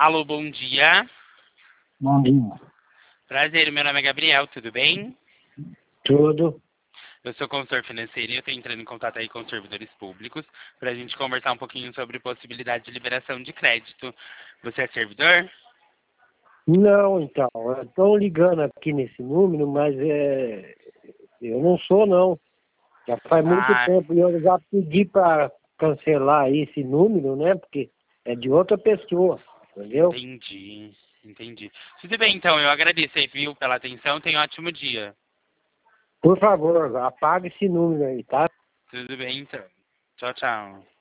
Alô, bom dia. Bom dia. Prazer, meu nome é Gabriel, tudo bem? Tudo. Eu sou consultor financeiro e eu estou entrando em contato aí com os servidores públicos para a gente conversar um pouquinho sobre possibilidade de liberação de crédito. Você é servidor? Não, então, estão ligando aqui nesse número, mas eu não sou, não. Já faz muito Ah, tempo e eu já pedi para cancelar esse número, né? Porque é de outra pessoa, entendeu? entendi. Tudo bem, então, eu agradeço aí, viu, pela atenção. Tenha um ótimo dia. Por favor, apague esse número aí, tá? Tudo bem, então. Tchau, tchau.